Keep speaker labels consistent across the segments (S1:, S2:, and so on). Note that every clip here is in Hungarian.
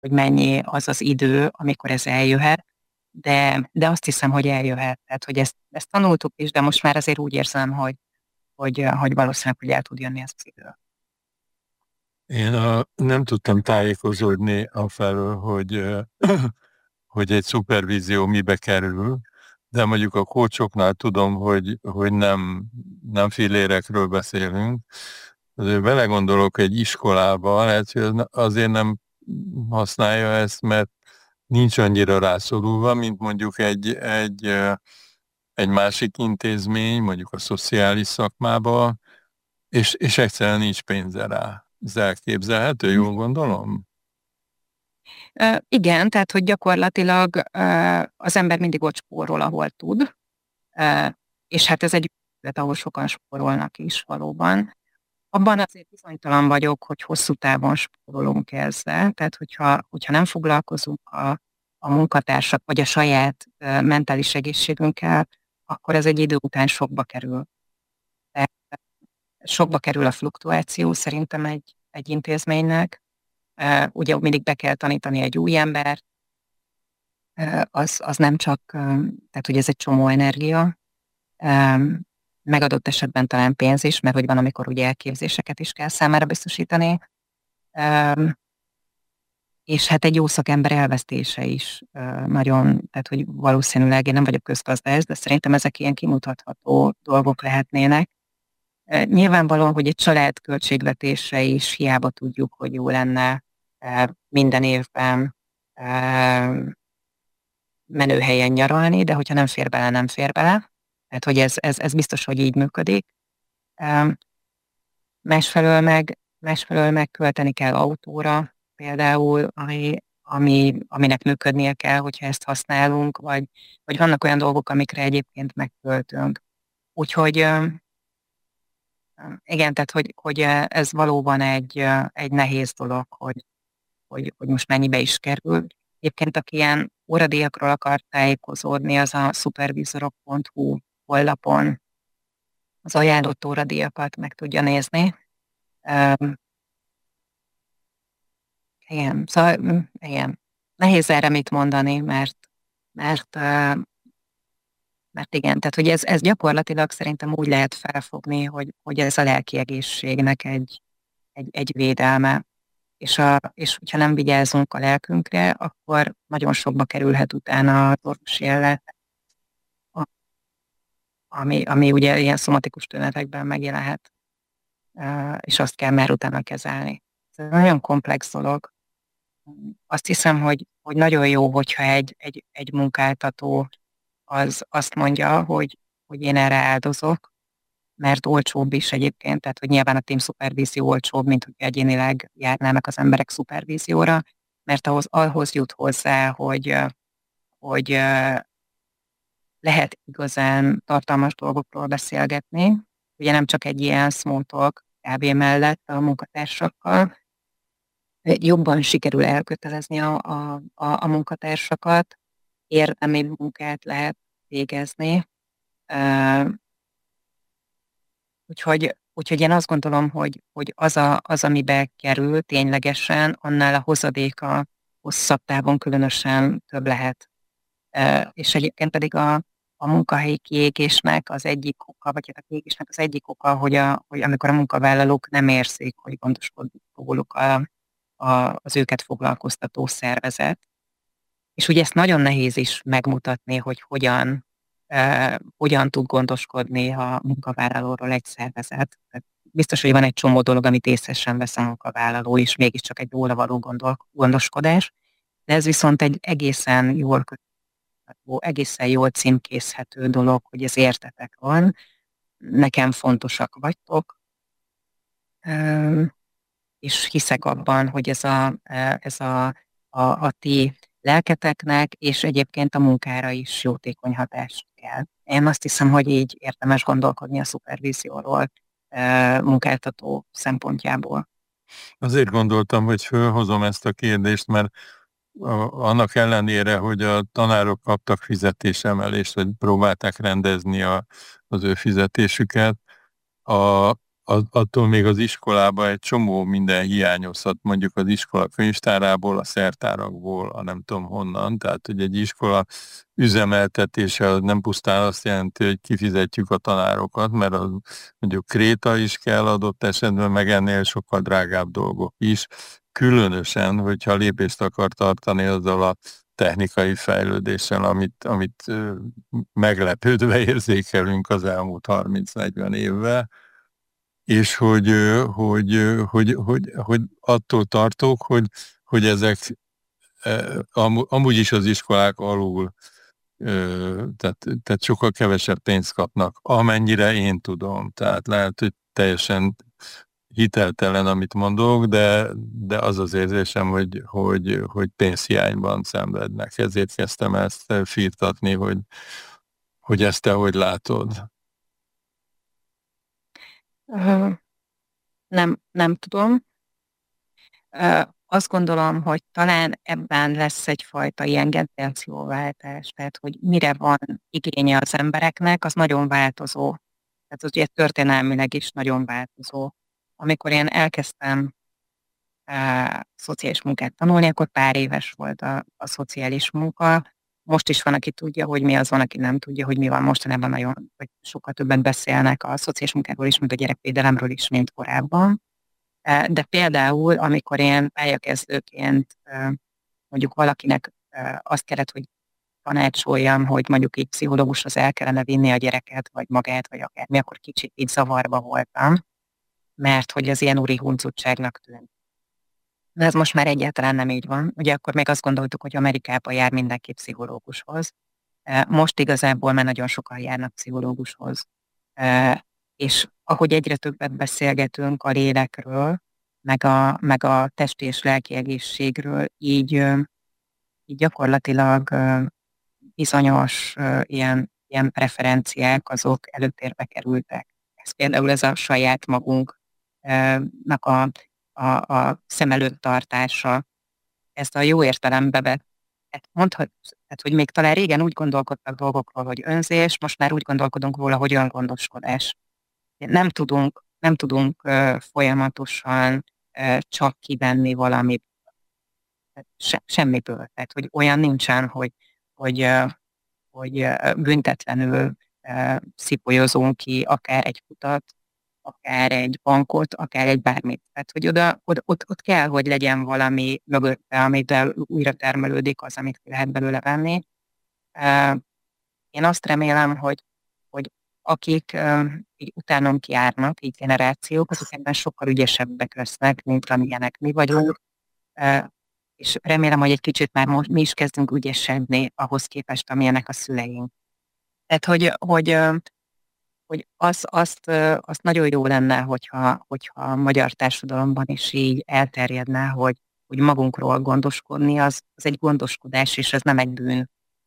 S1: hogy mennyi az az idő, amikor ez eljöhet, de azt hiszem, hogy eljöhet. Tehát, hogy ezt tanultuk is, de most már azért úgy érzem, hogy valószínűleg, hogy el tud jönni ez az idő.
S2: Én nem tudtam tájékozódni afelől, hogy egy szupervízió mibe kerül, de mondjuk a coachoknál tudom, hogy nem fillérekről beszélünk. Azért belegondolok egy iskolába, lehet, hogy azért nem használja ezt, mert nincs annyira rászorulva, mint mondjuk egy másik intézmény, mondjuk a szociális szakmába, és egyszerűen nincs pénze rá. Ez elképzelhető, jól gondolom?
S1: Igen, tehát hogy gyakorlatilag az ember mindig ott spórol, ahol tud, és hát ez egy ügylet, ahol sokan spórolnak is valóban. Abban azért bizonytalan vagyok, hogy hosszú távon spórolunk ezzel, tehát hogyha nem foglalkozunk a munkatársak vagy a saját mentális egészségünkkel, akkor ez egy idő után sokba kerül. De sokba kerül a fluktuáció szerintem egy intézménynek. Ugye mindig be kell tanítani egy új embert, az nem csak, tehát hogy ez egy csomó energia, megadott esetben talán pénz is, mert hogy van, amikor ugye elképzéseket is kell számára biztosítani, és hát egy jó szakember elvesztése is nagyon, tehát hogy valószínűleg én nem vagyok közgazdász, de szerintem ezek ilyen kimutatható dolgok lehetnének. Nyilvánvalóan, hogy egy család költségvetésre is hiába tudjuk, hogy jó lenne minden évben menőhelyen nyaralni, de hogyha nem fér bele, nem fér bele. Tehát, hogy ez biztos, hogy így működik. Másfelől meg költeni kell autóra, például, aminek működnie kell, hogyha ezt használunk, vagy vannak olyan dolgok, amikre egyébként megköltünk. Úgyhogy igen, tehát hogy ez valóban egy nehéz dolog, hogy most mennyibe is kerül. Egyébként, aki ilyen óradíjakról akar tájékozódni, az a supervizorok.hu honlapon az ajánlott óradíjakat meg tudja nézni. Igen, szóval igen. Nehéz erre mit mondani, mert, mert igen, tehát hogy ez gyakorlatilag szerintem úgy lehet felfogni, hogy ez a lelki egészségnek egy védelme. És hogyha nem vigyázunk a lelkünkre, akkor nagyon sokba kerülhet utána az orvosi ellátás, ami ugye ilyen szomatikus tünetekben megjelenhet, és azt kell már utána kezelni. Ez nagyon komplex dolog. Azt hiszem, hogy nagyon jó, hogyha egy munkáltató az azt mondja, hogy én erre áldozok, mert olcsóbb is egyébként, tehát hogy nyilván a team szupervízió olcsóbb, mint hogy egyénileg járnának az emberek szupervízióra, mert ahhoz jut hozzá, hogy lehet igazán tartalmas dolgokról beszélgetni, ugye nem csak egy ilyen small talk kb. Mellett a munkatársakkal, jobban sikerül elkötelezni a munkatársakat, érdemi munkát lehet végezni. Úgyhogy én azt gondolom, hogy az, amibe kerül ténylegesen, annál a hozadéka hosszabb távon különösen több lehet. És egyébként pedig a munkahelyi kiégésnek az egyik oka, vagy hát a kiégésnek az egyik oka, hogy amikor a munkavállalók nem érzik, hogy gondoskodik róluk az őket foglalkoztató szervezet. És ugye ezt nagyon nehéz is megmutatni, hogy hogyan tud gondoskodni a munkavállalóról egy szervezet. Biztos, hogy van egy csomó dolog, amit észre sem vesz a munkavállaló, és mégiscsak egy róla való gondoskodás, de ez viszont egy egészen jól címkézhető dolog, hogy ez értetek van, nekem fontosak vagytok, és hiszek abban, hogy ez a ti lelketeknek, és egyébként a munkára is jótékony hatást kell. Én azt hiszem, hogy így érdemes gondolkodni a szupervízióról munkáltató szempontjából.
S2: Azért gondoltam, hogy fölhozom ezt a kérdést, mert annak ellenére, hogy a tanárok kaptak fizetésemelést, vagy próbálták rendezni az ő fizetésüket, attól még az iskolában egy csomó minden hiányozhat, mondjuk az iskola könyvtárából, a szertárakból, a nem tudom honnan, tehát hogy egy iskola üzemeltetése az nem pusztán azt jelenti, hogy kifizetjük a tanárokat, mert az, mondjuk kréta is kell adott esetben, meg ennél sokkal drágább dolgok is, különösen, hogyha lépést akar tartani azzal a technikai fejlődéssel, amit meglepődve érzékelünk az elmúlt 30-40 évvel, és hogy attól tartok, hogy ezek amúgy is az iskolák alul, tehát sokkal kevesebb pénzt kapnak, amennyire én tudom. Tehát lehet, hogy teljesen hiteltelen, amit mondok, de az az érzésem, hogy pénzhiányban szenvednek. Ezért kezdtem ezt firtatni, hogy ezt te hogy látod.
S1: Nem tudom. Azt gondolom, hogy talán ebben lesz egyfajta ilyen generációváltás, tehát hogy mire van igénye az embereknek, az nagyon változó. Tehát az ugye történelmileg is nagyon változó. Amikor én elkezdtem szociális munkát tanulni, akkor pár éves volt a szociális munka. Most is van, aki tudja, hogy mi az, van, aki nem tudja, hogy mi van. Mostanában nagyon, vagy sokkal többen beszélnek a szociális munkáról is, meg a gyerekvédelemről is, mint korábban. De például, amikor én pályakezdőként mondjuk valakinek azt kellett, hogy tanácsoljam, hogy mondjuk így pszichológushoz el kellene vinni a gyereket, vagy magát, vagy akármi, akkor kicsit így zavarba voltam, mert hogy az ilyen úri huncutságnak tűnt. De ez most már egyáltalán nem így van. Ugye akkor még azt gondoltuk, hogy Amerikába jár mindenki pszichológushoz. Most igazából már nagyon sokan járnak pszichológushoz. És ahogy egyre többet beszélgetünk a lélekről, meg a testi és lelki egészségről, így gyakorlatilag bizonyos ilyen preferenciák azok előtérbe kerültek. Ez például ez a saját magunknak a szem előtt tartása, ezt a jó értelembe vett. Tehát, hogy még talán régen úgy gondolkodtak dolgokról, hogy önzés, most már úgy gondolkodunk róla, hogy öngondoskodás. Nem tudunk folyamatosan csak kivenni valamit, semmiből. Tehát, hogy olyan nincsen, hogy büntetlenül szipolyozunk ki akár egy kutat, akár egy bankot, akár egy bármit. Tehát, hogy ott kell, hogy legyen valami mögötte, amivel újra termelődik az, amit ki lehet belőle venni. Én azt remélem, hogy akik így utánunk járnak, így generációk, azok ebben sokkal ügyesebbek lesznek, mint amilyenek mi vagyunk, és remélem, hogy egy kicsit már most mi is kezdünk ügyesedni ahhoz képest, amilyenek a szüleink. Tehát, hogy azt nagyon jó lenne, hogyha a magyar társadalomban is így elterjedne, hogy magunkról gondoskodni, az egy gondoskodás, és ez nem egy bűn.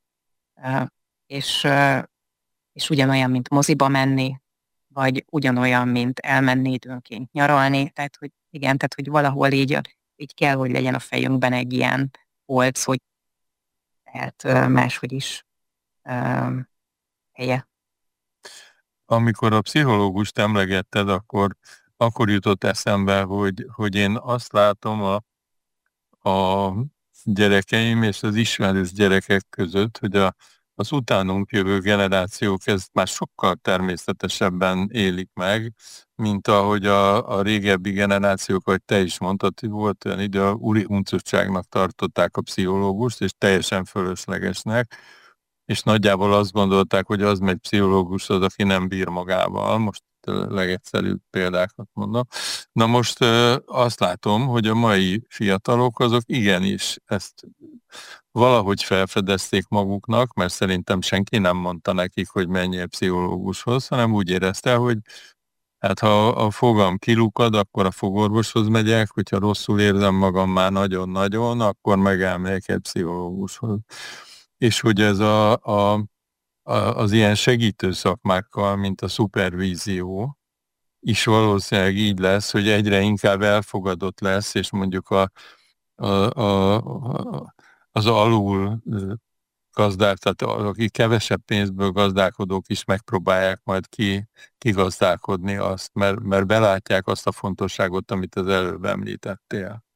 S1: És ugyanolyan, mint moziba menni, vagy ugyanolyan, mint elmenni időnként nyaralni, tehát, hogy igen, tehát, hogy valahol így kell, hogy legyen a fejünkben egy ilyen polc, hogy lehet máshogy is helye.
S2: Amikor a pszichológust emlegetted, akkor jutott eszembe, hogy én azt látom a gyerekeim és az ismerős gyerekek között, hogy az utánunk jövő generációk ezt már sokkal természetesebben élik meg, mint ahogy a régebbi generációk, ahogy te is mondtad, hogy volt olyan idő, a úri huncutságnak tartották a pszichológust, és teljesen fölöslegesnek, és nagyjából azt gondolták, hogy az megy pszichológushoz, aki nem bír magával. Most legegyszerűbb példákat mondom. Na most azt látom, hogy a mai fiatalok azok igenis ezt valahogy felfedezték maguknak, mert szerintem senki nem mondta nekik, hogy menjél pszichológushoz, hanem úgy érezte, hogy hát ha a fogam kilukad, akkor a fogorvoshoz megyek, hogyha rosszul érzem magam már nagyon-nagyon, akkor meg elmegyek egy pszichológushoz. És hogy ez az ilyen segítő szakmákkal, mint a szupervízió, is valószínűleg így lesz, hogy egyre inkább elfogadott lesz, és mondjuk az alul tehát akik kevesebb pénzből gazdálkodók is megpróbálják majd kigazdálkodni azt, mert belátják azt a fontosságot, amit az előbb említettél.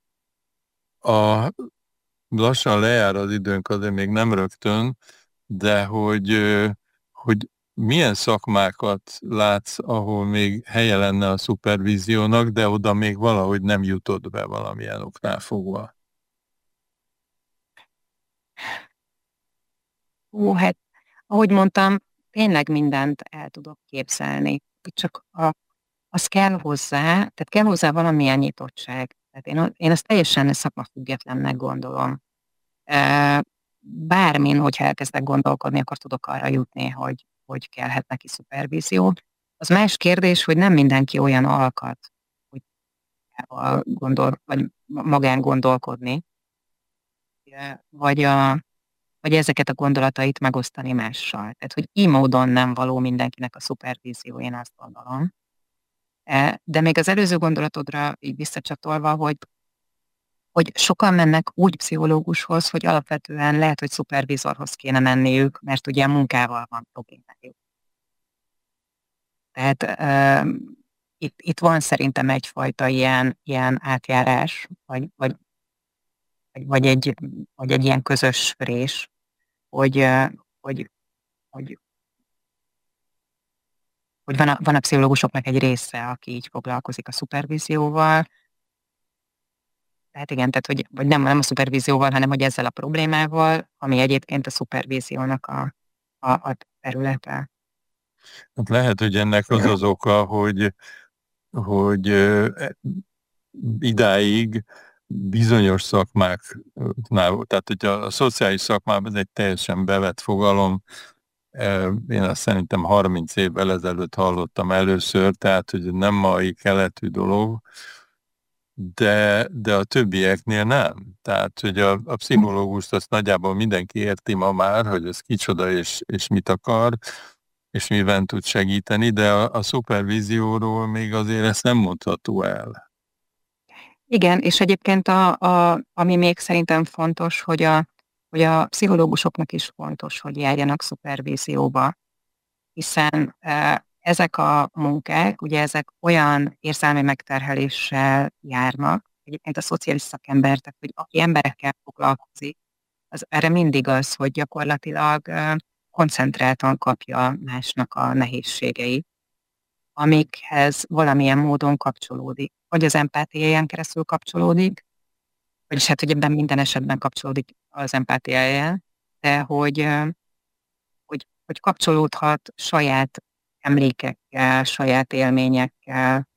S2: Lassan lejár az időnk, azért még nem rögtön, de hogy milyen szakmákat látsz, ahol még helye lenne a szupervíziónak, de oda még valahogy nem jutott be valamilyen oknál fogva?
S1: Hát, ahogy mondtam, tényleg mindent el tudok képzelni. Csak az kell hozzá, tehát kell hozzá valamilyen nyitottság. Tehát én ezt teljesen szakmafüggetlennek gondolom. Bármin, hogyha elkezdek gondolkodni, akkor tudok arra jutni, hogy kellhet neki szupervízió. Az más kérdés, hogy nem mindenki olyan alkat, hogy vagy magán gondolkodni, vagy ezeket a gondolatait megosztani mással. Tehát, hogy így módon nem való mindenkinek a szupervízió, én azt gondolom. De még az előző gondolatodra így visszacsatolva, hogy sokan mennek úgy pszichológushoz, hogy alapvetően lehet, hogy szupervizorhoz kéne menniük, mert ugye a munkával van problémájuk. Tehát itt van szerintem egyfajta ilyen átjárás, vagy egy ilyen közös rés, hogy van a pszichológusoknak egy része, aki így foglalkozik a szupervízióval. Tehát igen, tehát vagy nem a szupervízióval, hanem hogy ezzel a problémával, ami egyébként a szupervíziónak a területe.
S2: Hát lehet, hogy ennek az oka, hogy idáig bizonyos szakmáknál, tehát hogy a szociális szakmában ez egy teljesen bevett fogalom, én azt szerintem 30 évvel ezelőtt hallottam először, tehát hogy nem mai keletű dolog, de a többieknél nem. Tehát, hogy a pszichológust azt nagyjából mindenki érti ma már, hogy ez kicsoda és mit akar, és miben tud segíteni, de a szupervízióról még azért ezt nem mondható el.
S1: Igen, és egyébként ami még szerintem fontos, hogy a pszichológusoknak is fontos, hogy járjanak szupervízióba, hiszen ezek a munkák, ugye ezek olyan érzelmi megterheléssel járnak, egyébként a szociális szakember, tehát hogy aki emberekkel foglalkozik, az erre mindig az, hogy gyakorlatilag koncentráltan kapja másnak a nehézségeit, amikhez valamilyen módon kapcsolódik. Vagy az empátiáján keresztül kapcsolódik, vagyis hát, hogy ebben minden esetben kapcsolódik az empátiáján, de hogy kapcsolódhat saját emlékekkel, saját élményekkel,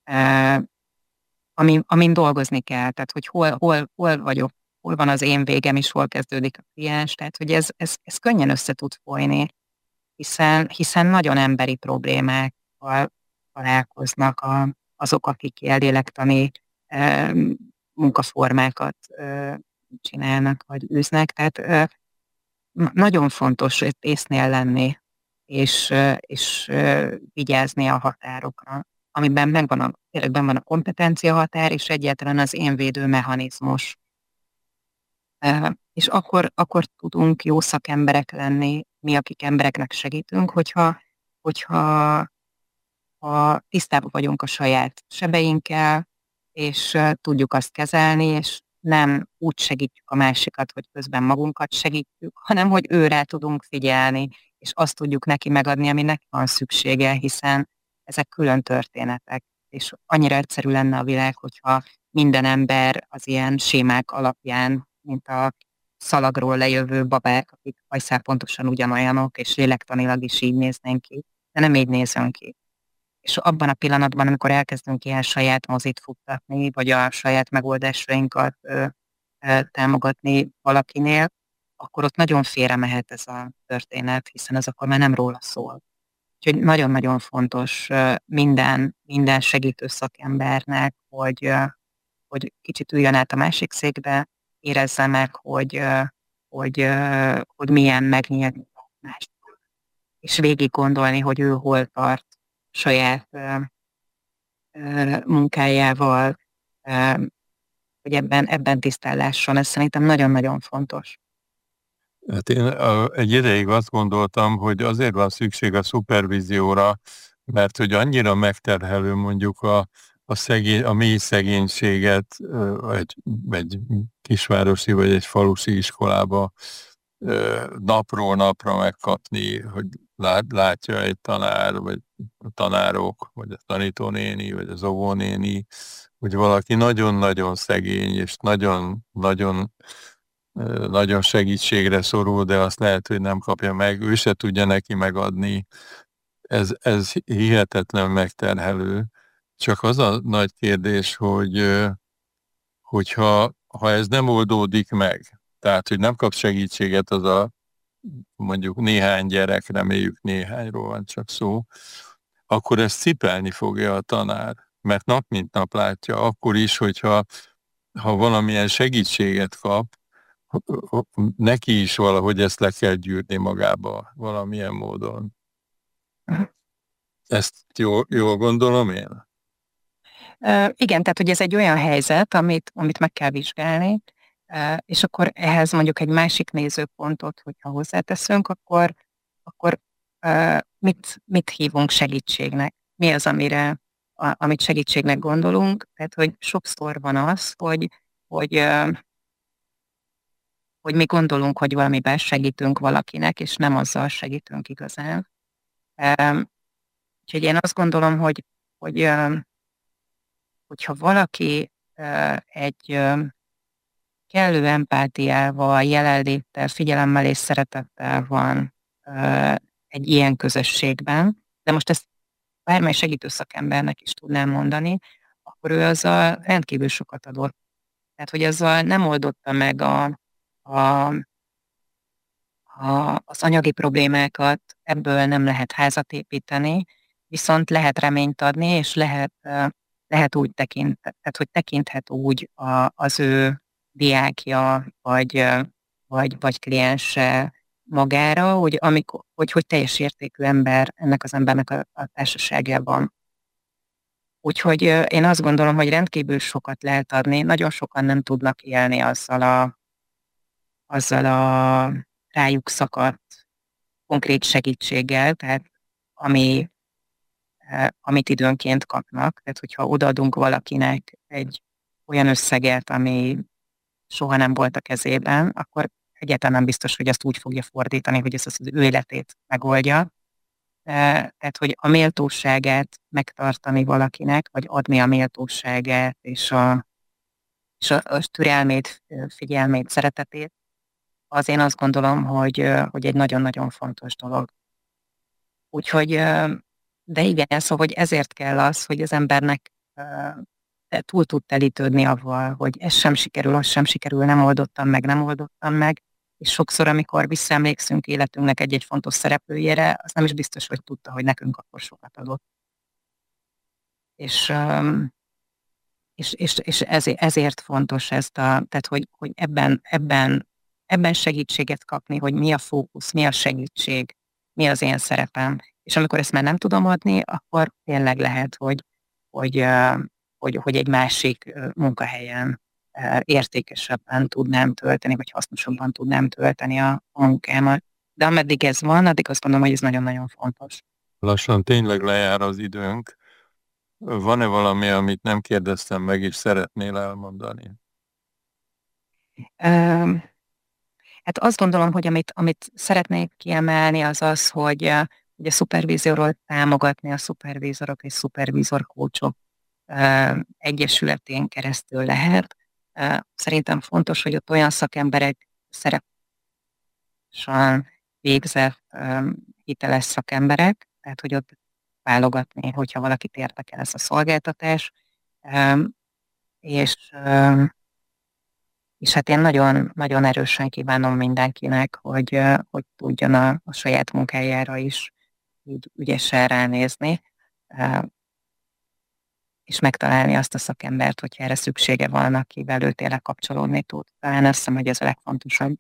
S1: amin dolgozni kell, tehát hogy hol vagyok, hol van az én végem, és hol kezdődik a kliens, tehát hogy ez könnyen össze tud folyni, hiszen nagyon emberi problémákkal találkoznak azok, akik lélektani munkaformákat csinálnak, vagy űznek, tehát nagyon fontos észnél lenni, és vigyázni a határokra, amiben tényleg benn van a kompetencia határ, és egyáltalán az én védő mechanizmus. És akkor tudunk jó szakemberek lenni, mi, akik embereknek segítünk, hogyha tisztában vagyunk a saját sebeinkkel, és tudjuk azt kezelni, és nem úgy segítjük a másikat, hogy közben magunkat segítjük, hanem hogy őre tudunk figyelni, és azt tudjuk neki megadni, ami neki van szüksége, hiszen ezek külön történetek, és annyira egyszerű lenne a világ, hogyha minden ember az ilyen sémák alapján, mint a szalagról lejövő babák, akik hajszálpontosan ugyanolyanok, és lélektanilag is így néznénk ki, de nem így nézünk ki. És abban a pillanatban, amikor elkezdünk ilyen saját mozit futtatni, vagy a saját megoldásainkat támogatni valakinél, akkor ott nagyon félre mehet ez a történet, hiszen az akkor már nem róla szól. Úgyhogy nagyon-nagyon fontos minden segítő szakembernek, hogy kicsit üljön át a másik székbe, érezze meg, hogy milyen megnyílni mást, és végig gondolni, hogy ő hol tart saját munkájával, hogy ebben tisztán lásson. Ez szerintem nagyon-nagyon fontos.
S2: Hát én egy ideig azt gondoltam, hogy azért van szükség a szupervízióra, mert hogy annyira megterhelő mondjuk a mély szegénységet egy kisvárosi vagy egy falusi iskolába napról napra megkapni, hogy látja egy tanár, vagy a tanárok, vagy a tanítónéni, vagy az óvónéni, hogy valaki nagyon-nagyon szegény, és nagyon-nagyon nagyon segítségre szorul, de azt lehet, hogy nem kapja meg, ő se tudja neki megadni. Ez hihetetlen megterhelő. Csak az a nagy kérdés, hogyha ez nem oldódik meg, tehát, hogy nem kap segítséget az a mondjuk néhány gyerek, reméljük néhányról van csak szó, akkor ezt cipelni fogja a tanár, mert nap mint nap látja, akkor is, hogyha valamilyen segítséget kap, neki is valahogy ezt le kell gyűrni magába valamilyen módon. Ezt jól gondolom én?
S1: Igen, tehát hogy ez egy olyan helyzet, amit meg kell vizsgálni, és akkor ehhez mondjuk egy másik nézőpontot, hogyha hozzáteszünk, akkor mit hívunk segítségnek? Mi az, amit segítségnek gondolunk? Tehát, hogy sokszor van az, hogy, hogy mi gondolunk, hogy valamiben segítünk valakinek, és nem azzal segítünk igazán. Úgyhogy én azt gondolom, hogy hogyha valaki egy kellő empátiával, jelenléttel, figyelemmel és szeretettel van egy ilyen közösségben, de most ezt bármely segítő szakembernek is tudnám mondani, akkor ő azzal rendkívül sokat adott. Tehát, hogy azzal nem oldotta meg az anyagi problémákat, ebből nem lehet házat építeni, viszont lehet reményt adni, és lehet úgy tehát hogy tekinthet úgy az ő diákja, vagy kliense magára, hogy teljes értékű ember ennek az embernek a társaságában. Úgyhogy én azt gondolom, hogy rendkívül sokat lehet adni, nagyon sokan nem tudnak élni azzal a rájuk szakadt konkrét segítséggel, tehát ami, amit időnként kapnak. Tehát, hogyha odaadunk valakinek egy olyan összeget, ami soha nem volt a kezében, akkor egyáltalán nem biztos, hogy azt úgy fogja fordítani, hogy ez az ő életét megoldja. Tehát, hogy a méltóságát megtartani valakinek, vagy adni a méltóságát, és a türelmét, figyelmét, szeretetét, az én azt gondolom, hogy egy nagyon-nagyon fontos dolog. Úgyhogy, de igen, szóval, hogy ezért kell az, hogy az embernek túl tud telítődni avval, hogy ez sem sikerül, az sem sikerül, nem oldottam meg, és sokszor, amikor visszaemlékszünk életünknek egy-egy fontos szereplőjére, az nem is biztos, hogy tudta, hogy nekünk akkor sokat adott. És ezért fontos tehát hogy ebben segítséget kapni, hogy mi a fókusz, mi a segítség, mi az én szerepem. És amikor ezt már nem tudom adni, akkor tényleg lehet, hogy egy másik munkahelyen értékesebben tudnám tölteni, vagy hasznosabban tudnám tölteni a munkámat. De ameddig ez van, addig azt gondolom, hogy ez nagyon-nagyon fontos.
S2: Lassan tényleg lejár az időnk. Van-e valami, amit nem kérdeztem meg, és szeretnél elmondani?
S1: Hát azt gondolom, hogy amit szeretnék kiemelni, az az, hogy a szupervízióról támogatni a szupervízorok és szupervízorkócsok egyesületén keresztül lehet. Szerintem fontos, hogy ott olyan szakemberek szerepesen végzett hiteles szakemberek, tehát hogy ott válogatni, hogyha valakit érdekel ez a szolgáltatás, és hát én nagyon, nagyon erősen kívánom mindenkinek, hogy tudjon a saját munkájára is így ügyesen ránézni, és megtalálni azt a szakembert, hogyha erre szüksége van, akivel ő tényleg kapcsolódni tud. Talán azt hiszem, hogy ez a legfontosabb.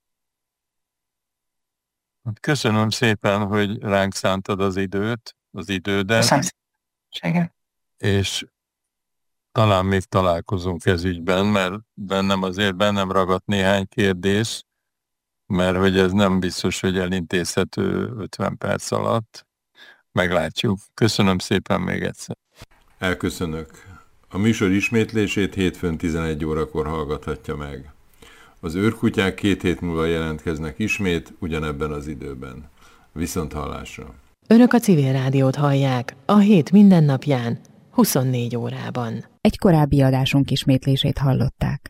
S2: Köszönöm szépen, hogy ránk szántad az idődet.
S1: Köszönöm szépen.
S2: És talán még találkozunk ez ügyben, mert bennem ragadt néhány kérdés, mert hogy ez nem biztos, hogy elintézhető 50 perc alatt. Meglátjuk. Köszönöm szépen még egyszer.
S3: Elköszönök. A műsor ismétlését hétfőn 11 órakor hallgathatja meg. Az őrkutyák 2 hét múlva jelentkeznek ismét, ugyanebben az időben. Viszonthallásra.
S4: Önök a Civil Rádiót hallják a hét mindennapján, 24 órában.
S5: Egy korábbi adásunk ismétlését hallották.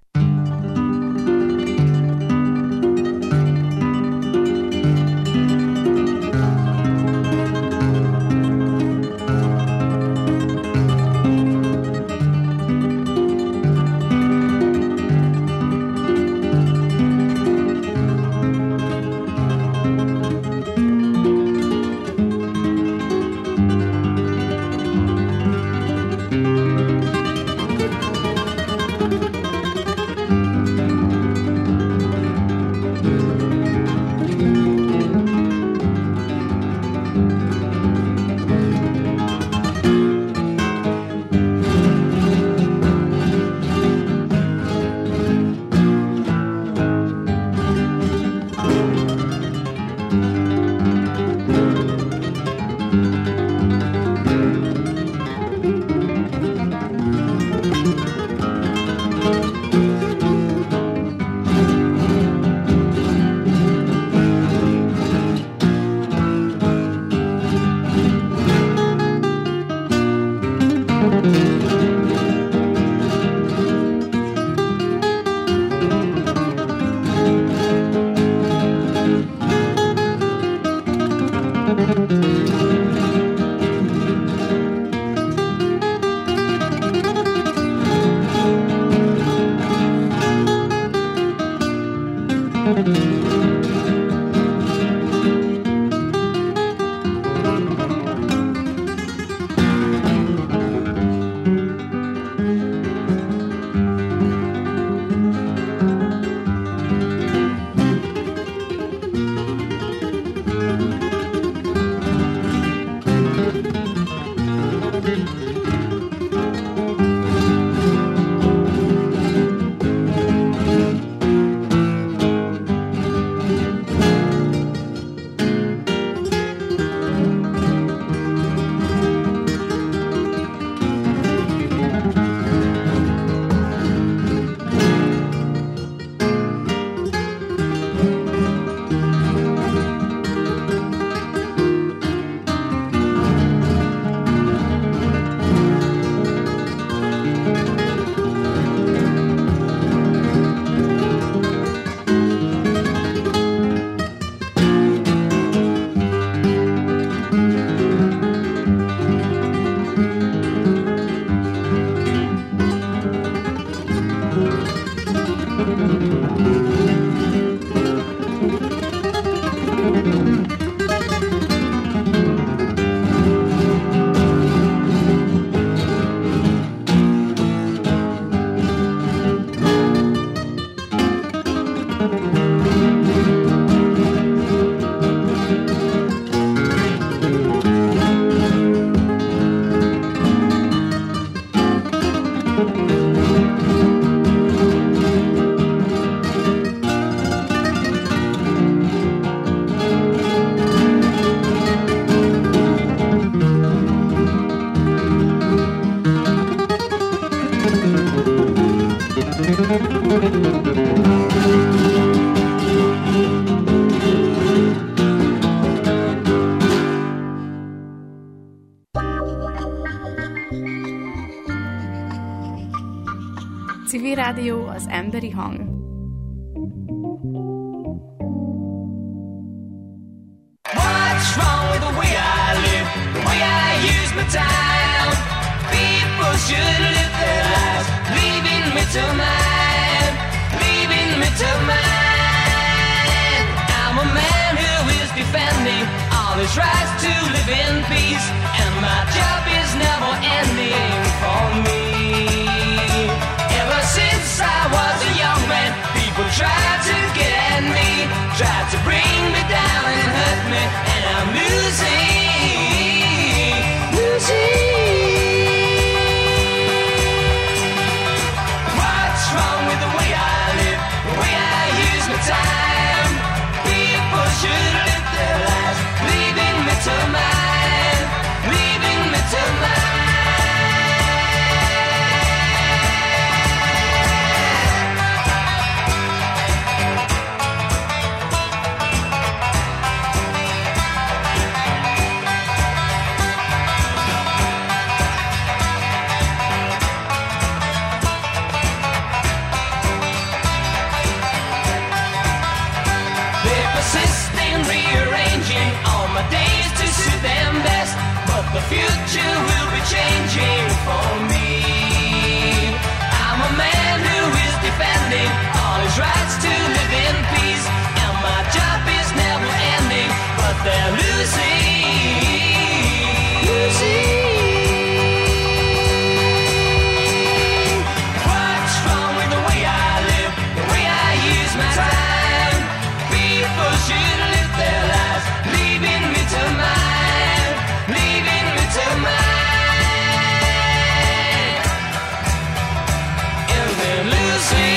S6: Civil Rádió, az emberi hang.
S7: What's wrong with the way I live, the way I use my time? People should live their lives, leaving me to mine, leaving me to mine. I'm a man who is defending all his rights to live in peace, and my job is never ending for me. Ever since I was a young man, people tried to get at me, tried to bring me down and hurt me, and I'm losing. the future will be changing for me. I'm a man who is defending all his rights to live in peace, and my job is never ending, but they're losing. What's wrong with the way I live, the way I use my time? People should live their lives, leaving me to mine, leaving me to mine, and they're losing.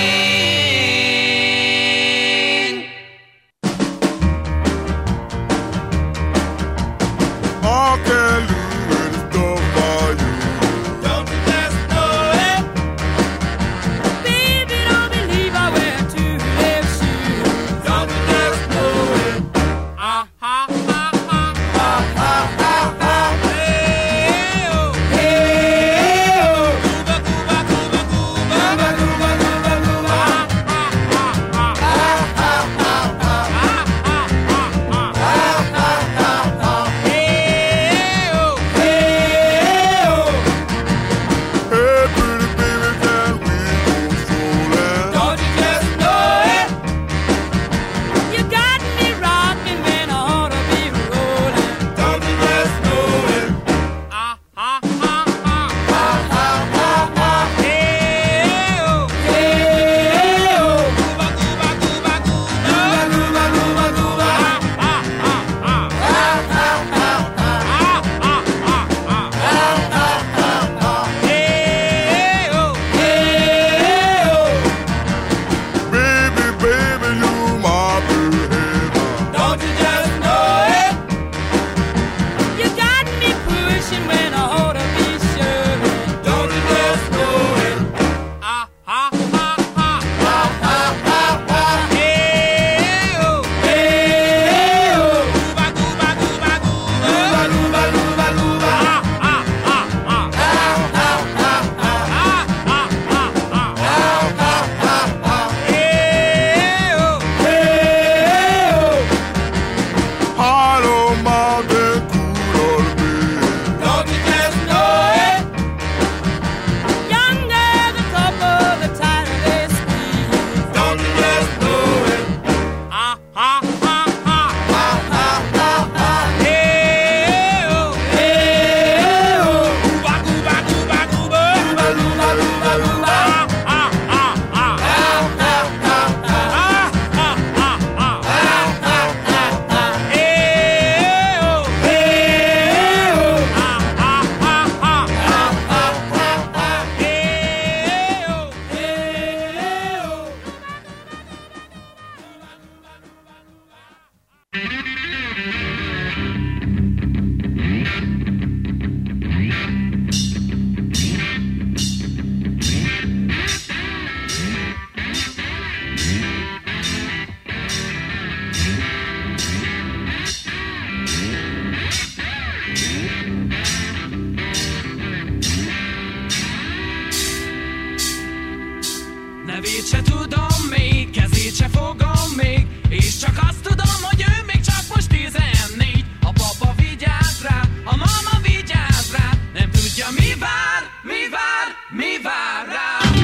S8: Nevét se tudom még, kezét se fogom még, és csak azt tudom, hogy ő még csak most 14. A papa vigyáz rá, a mama vigyáz rá, nem tudja mi vár, mi vár, mi vár rá.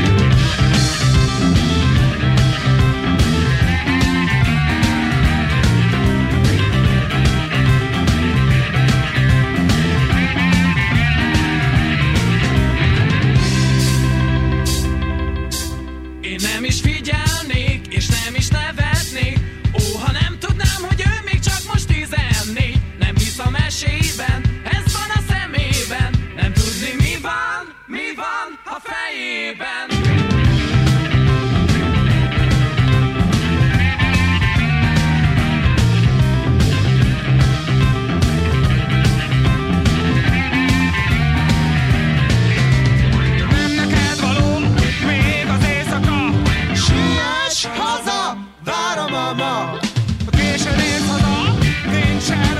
S8: Én nem is figyelnék, és nem is nevetnék, ó, ha nem tudnám, hogy ő még csak most 14. Nem hisz a mesében, ez van a szemében, nem tudni mi van a fejében.
S7: Haza, vár a mama.
S8: Későn érsz haza, nincs